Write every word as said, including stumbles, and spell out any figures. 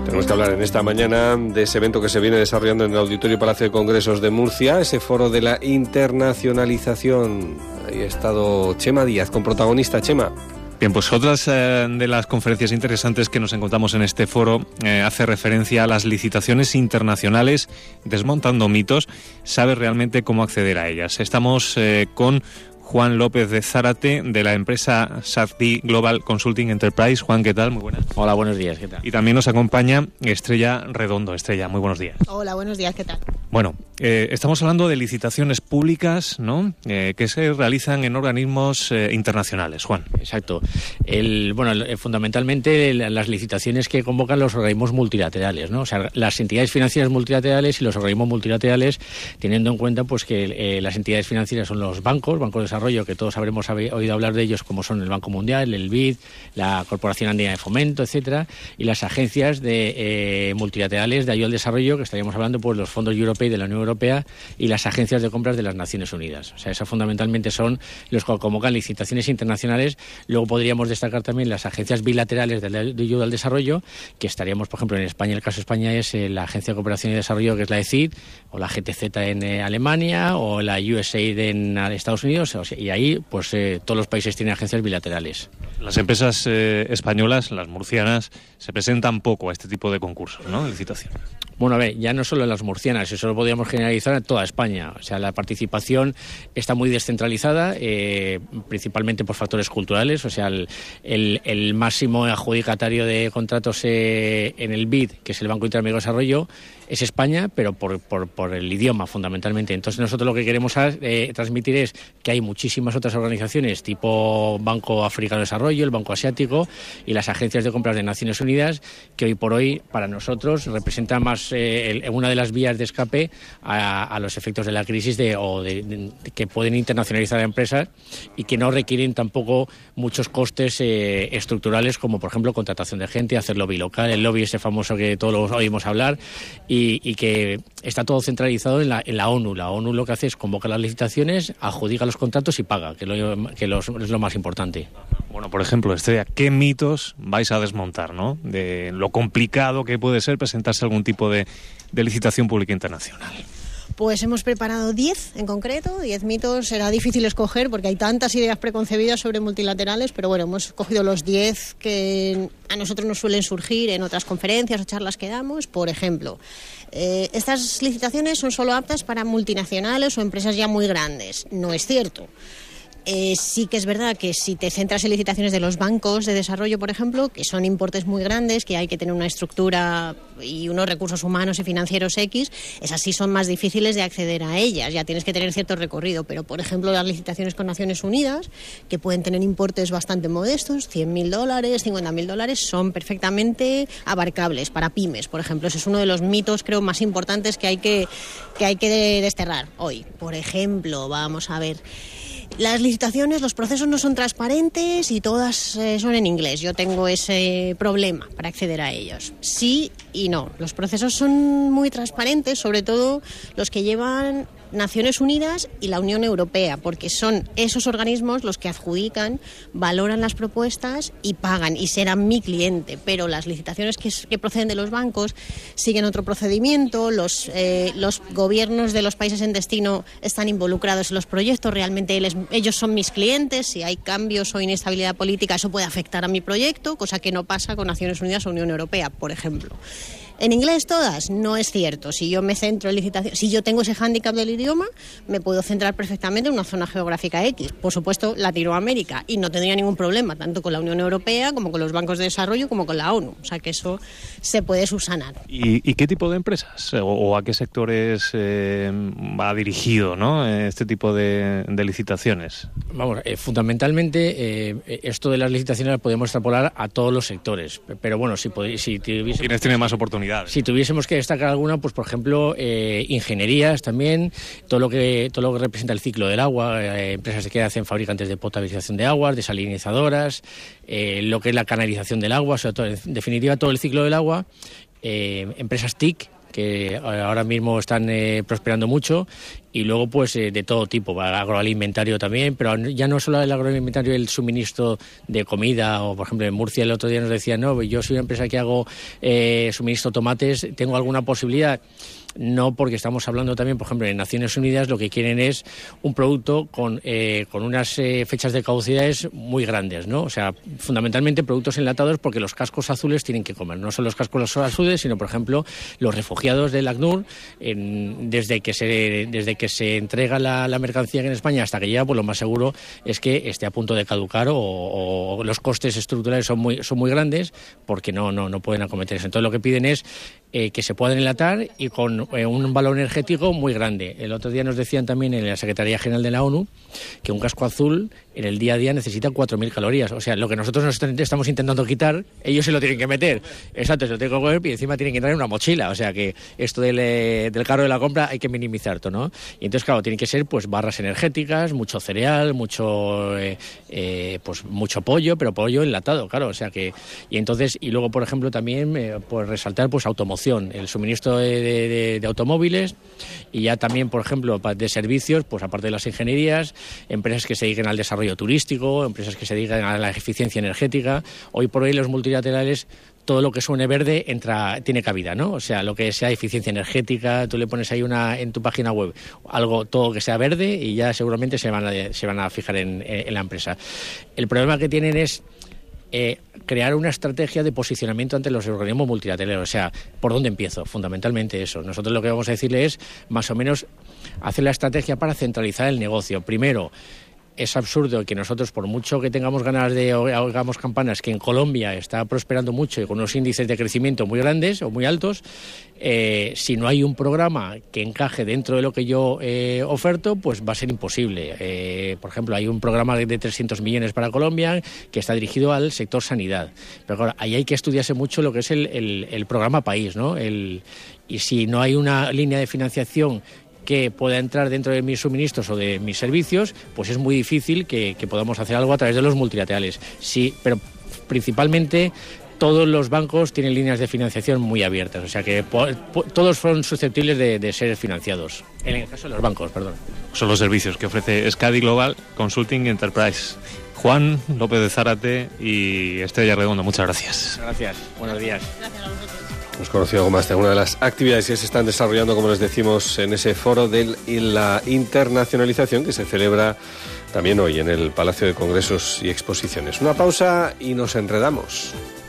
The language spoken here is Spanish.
Tenemos que hablar en esta mañana de ese evento que se viene desarrollando en el Auditorio Palacio de Congresos de Murcia, ese foro de la internacionalización. Ahí ha estado Chema Díaz, con protagonista. Chema. Bien, pues otras eh, de las conferencias interesantes que nos encontramos en este foro eh, hace referencia a las licitaciones internacionales, desmontando mitos, sabe realmente cómo acceder a ellas. Estamos eh, con Juan López de Zárate, de la empresa S A T D Global Consulting Enterprise. Juan, ¿qué tal? Muy buenas. Hola, buenos días, ¿qué tal? Y también nos acompaña Estrella Redondo. Estrella, muy buenos días. Hola, buenos días, ¿qué tal? Bueno, eh, estamos hablando de licitaciones públicas, ¿no?, Eh, que se realizan en organismos eh, internacionales. Juan. Exacto. El, bueno, el, fundamentalmente las licitaciones que convocan los organismos multilaterales, ¿no? O sea, las entidades financieras multilaterales y los organismos multilaterales, teniendo en cuenta pues que eh, las entidades financieras son los bancos, bancos de desarrollo, que todos habremos oído hablar de ellos, como son el Banco Mundial, el B I D, la Corporación Andina de Fomento, etcétera, y las agencias de eh, multilaterales de ayuda al desarrollo, que estaríamos hablando pues los fondos europeos de la Unión Europea y las agencias de compras de las Naciones Unidas. O sea, esos fundamentalmente son los que convocan licitaciones internacionales. Luego podríamos destacar también las agencias bilaterales de ayuda al desarrollo, que estaríamos, por ejemplo, en España, el caso de España es eh, la Agencia de Cooperación y Desarrollo, que es la E C I D, o la G T Z en eh, Alemania, o la U S A I D en eh, Estados Unidos, o sea, y ahí pues eh, todos los países tienen agencias bilaterales. Las empresas eh, españolas, las murcianas, se presentan poco a este tipo de concursos, ¿no?, de licitaciones. Bueno, a ver, ya no solo en las murcianas, eso lo podríamos generalizar en toda España. O sea, la participación está muy descentralizada, eh, principalmente por factores culturales. O sea, el, el, el máximo adjudicatario de contratos eh, en el B I D, que es el Banco Interamericano de Desarrollo, es España, pero por, por, por el idioma, fundamentalmente. Entonces, nosotros lo que queremos eh, transmitir es que hay muchísimas otras organizaciones, tipo Banco Africano de Desarrollo, el Banco Asiático y las agencias de compras de Naciones Unidas, que hoy por hoy, para nosotros, representan más eh, el, una de las vías de escape a, a los efectos de la crisis de, o de, de, de, que pueden internacionalizar a empresas y que no requieren tampoco muchos costes eh, estructurales, como, por ejemplo, contratación de gente, hacer lobby local, el lobby ese famoso que todos lo oímos hablar, y Y, y que está todo centralizado en la, en la ONU. La ONU lo que hace es convocar las licitaciones, adjudica los contratos y paga, que, lo, que los, es lo más importante. Bueno, por ejemplo, Estrella, ¿qué mitos vais a desmontar, ¿no?, de lo complicado que puede ser presentarse algún tipo de, de licitación pública internacional? Pues hemos preparado diez en concreto, diez mitos. Será difícil escoger porque hay tantas ideas preconcebidas sobre multilaterales, pero bueno, hemos cogido los diez que a nosotros nos suelen surgir en otras conferencias o charlas que damos. Por ejemplo, eh, estas licitaciones son solo aptas para multinacionales o empresas ya muy grandes. No es cierto. Eh, sí que es verdad que si te centras en licitaciones de los bancos de desarrollo, por ejemplo, que son importes muy grandes, que hay que tener una estructura y unos recursos humanos y financieros X, esas sí son más difíciles de acceder a ellas, ya tienes que tener cierto recorrido, pero por ejemplo las licitaciones con Naciones Unidas, que pueden tener importes bastante modestos, cien mil dólares, cincuenta mil dólares, son perfectamente abarcables para pymes, por ejemplo. Ese es uno de los mitos, creo, más importantes que hay que, que, hay que desterrar hoy. Por ejemplo, vamos a ver... Las licitaciones, los procesos no son transparentes y todas eh, son en inglés. Yo tengo ese problema para acceder a ellos. Sí y no. Los procesos son muy transparentes, sobre todo los que llevan Naciones Unidas y la Unión Europea, porque son esos organismos los que adjudican, valoran las propuestas y pagan, y serán mi cliente. Pero las licitaciones que, que proceden de los bancos siguen otro procedimiento, los, eh, los gobiernos de los países en destino están involucrados en los proyectos, realmente les, ellos son mis clientes, si hay cambios o inestabilidad política eso puede afectar a mi proyecto, cosa que no pasa con Naciones Unidas o Unión Europea, por ejemplo. ¿En inglés todas? No es cierto. Si yo me centro en licitación, si yo tengo ese hándicap del idioma, me puedo centrar perfectamente en una zona geográfica X. Por supuesto, Latinoamérica. Y no tendría ningún problema, tanto con la Unión Europea, como con los bancos de desarrollo, como con la ONU. O sea que eso se puede subsanar. ¿Y, y qué tipo de empresas? ¿O, o a qué sectores eh, va dirigido, ¿no?, este tipo de, de licitaciones? Vamos, eh, fundamentalmente, eh, esto de las licitaciones las podemos extrapolar a todos los sectores. Pero bueno, si, si tuviésemos... ¿Quiénes tienen más oportunidades? Si tuviésemos que destacar alguna, pues por ejemplo, eh, ingenierías también, todo lo que todo lo que representa el ciclo del agua, eh, empresas que hacen fabricantes de potabilización de aguas, desalinizadoras, eh, lo que es la canalización del agua, o sea, todo, en definitiva todo el ciclo del agua, eh, empresas T I C, que ahora mismo están eh, prosperando mucho y luego pues eh, de todo tipo, agroalimentario también, pero ya no solo el agroalimentario, el suministro de comida, o por ejemplo en Murcia el otro día nos decían, no, yo soy una empresa que hago eh, suministro tomates, tengo alguna posibilidad. No, porque estamos hablando también, por ejemplo, en Naciones Unidas lo que quieren es un producto con, eh, con unas eh, fechas de caducidades muy grandes, ¿no? O sea, fundamentalmente productos enlatados, porque los cascos azules tienen que comer. No son los cascos azules, sino, por ejemplo, los refugiados del ACNUR, en, desde que se desde que se entrega la, la mercancía en España hasta que llega, pues lo más seguro es que esté a punto de caducar o, o los costes estructurales son muy son muy grandes porque no no no pueden acometerse. Entonces lo que piden es eh, que se puedan enlatar y con eh, un valor energético muy grande. El otro día nos decían también en la Secretaría General de la ONU que un casco azul en el día a día necesita cuatro mil calorías. O sea, lo que nosotros nos estamos intentando quitar, ellos se lo tienen que meter. Exacto, se lo tienen que comer y encima tienen que entrar en una mochila. O sea, que esto del, eh, del carro de la compra hay que minimizar todo, ¿no? Y entonces, claro, tienen que ser pues barras energéticas, mucho cereal, mucho eh, eh, pues mucho pollo, pero pollo enlatado, claro. O sea que... Y entonces, y luego, por ejemplo, también eh, pues resaltar pues automoción, el suministro de, de, de automóviles y ya también, por ejemplo, de servicios, pues aparte de las ingenierías, empresas que se dediquen al desarrollo turístico, empresas que se dediquen a la eficiencia energética. Hoy por hoy los multilaterales, todo lo que suene verde entra, tiene cabida, ¿no? O sea, lo que sea eficiencia energética, tú le pones ahí una en tu página web algo, todo que sea verde y ya seguramente se van a, se van a fijar en, en la empresa. El problema que tienen es Eh, crear una estrategia de posicionamiento ante los organismos multilaterales. O sea, ¿por dónde empiezo? Fundamentalmente eso. Nosotros lo que vamos a decirle es, más o menos, hacer la estrategia para centralizar el negocio. Primero, es absurdo que nosotros, por mucho que tengamos ganas de hagamos campanas, que en Colombia está prosperando mucho y con unos índices de crecimiento muy grandes o muy altos, eh, si no hay un programa que encaje dentro de lo que yo eh, oferto, pues va a ser imposible. Eh, por ejemplo, hay un programa de trescientos millones para Colombia que está dirigido al sector sanidad. Pero claro, ahí hay que estudiarse mucho lo que es el, el, el programa país, ¿no? El, y si no hay una línea de financiación que pueda entrar dentro de mis suministros o de mis servicios, pues es muy difícil que, que podamos hacer algo a través de los multilaterales. Sí, pero principalmente todos los bancos tienen líneas de financiación muy abiertas, o sea que po- po- todos son susceptibles de, de ser financiados. En el caso de los bancos, perdón. Son los servicios que ofrece Skadi Global Consulting Enterprise. Juan López de Zárate y Estrella Redondo, muchas gracias. Gracias, buenos días. Gracias a vosotros. Hemos conocido algo más de una de las actividades que se están desarrollando, como les decimos, en ese foro de la internacionalización que se celebra también hoy en el Palacio de Congresos y Exposiciones. Una pausa y nos enredamos.